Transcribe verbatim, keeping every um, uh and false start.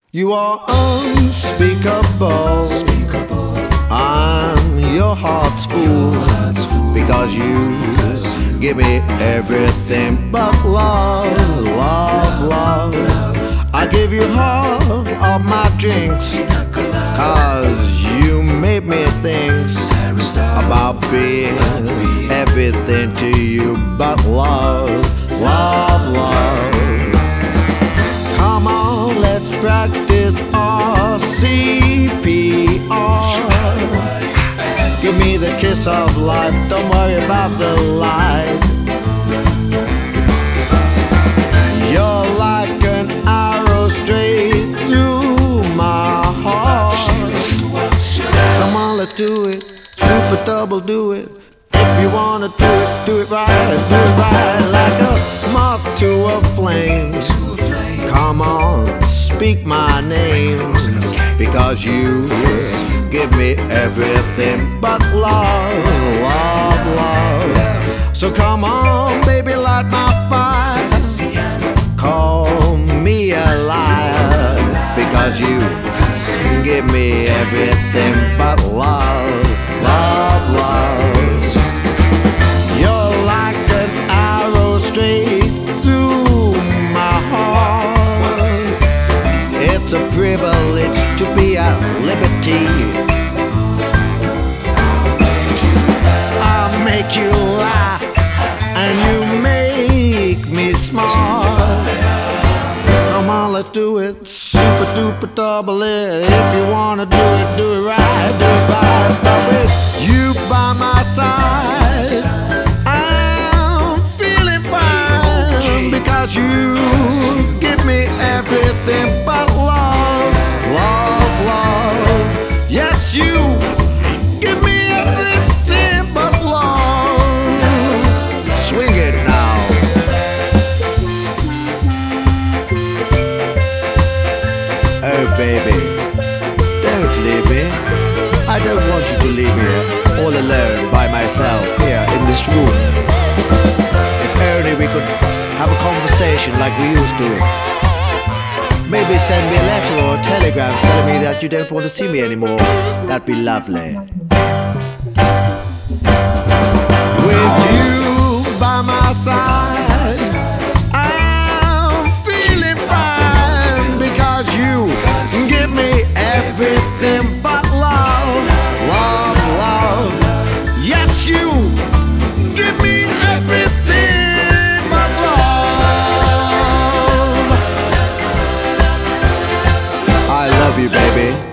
You are unspeakable. Speakable. I'm your heart's fool, Your heart's fool. because you Because you give me everything but love, love, love. I give you half of my drinks, cause you made me think about being everything to you but love, love, love. Come on, let's practice our C P R. Give me the kiss of life, don't worry about the light. You're like an arrow straight through my heart. Come on, let's do it, super double do it. If you wanna do it, do it right, do it right. Like a moth to a flame. Come on, speak my name, because you give me everything but love, love, love. So come on, baby, light my fire. Call me a liar, because you give me everything but love, love, love. You're like an arrow straight through my heart. It's a privilege to be at liberty. I make you laugh and you make me smart. Come on, let's do it, super duper double it. If you wanna do it, do it right, do it right. But with you by my side, I'm feeling fine, because you give me everything but love, love, love. Yes, you give me everything but love. Swing it now. Oh baby, don't leave me. I don't want you to leave me here all alone by myself here in this room. If only we could have a conversation like we used to. Maybe send me a letter or a telegram telling me that you don't want to see me anymore. That'd be lovely. With you by my side, I'm feeling fine, because you give me everything but love, love, love. Yes, you give me everything but love. I love you, baby.